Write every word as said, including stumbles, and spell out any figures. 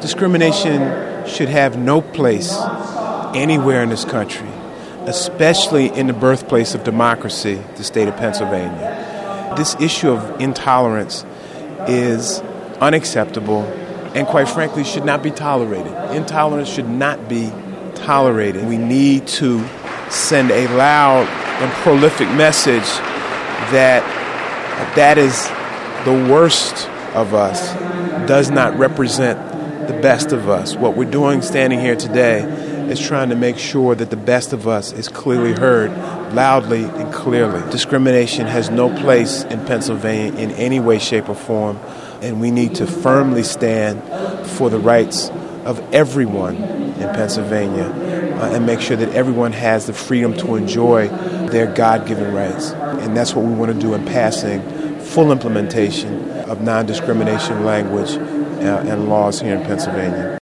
Discrimination should have no place anywhere in this country, especially in the birthplace of democracy, the state of Pennsylvania. This issue of intolerance is unacceptable and, quite frankly, should not be tolerated. Intolerance should not be tolerated. We need to send a loud and prolific message that that is the worst of us, does not represent the best of us. What we're doing standing here today is trying to make sure that the best of us is clearly heard, loudly and clearly. Discrimination has no place in Pennsylvania in any way, shape, or form, and we need to firmly stand for the rights of everyone in Pennsylvania uh, and make sure that everyone has the freedom to enjoy their God-given rights. And that's what we want to do in passing full implementation of non-discrimination language uh, and laws here in Pennsylvania.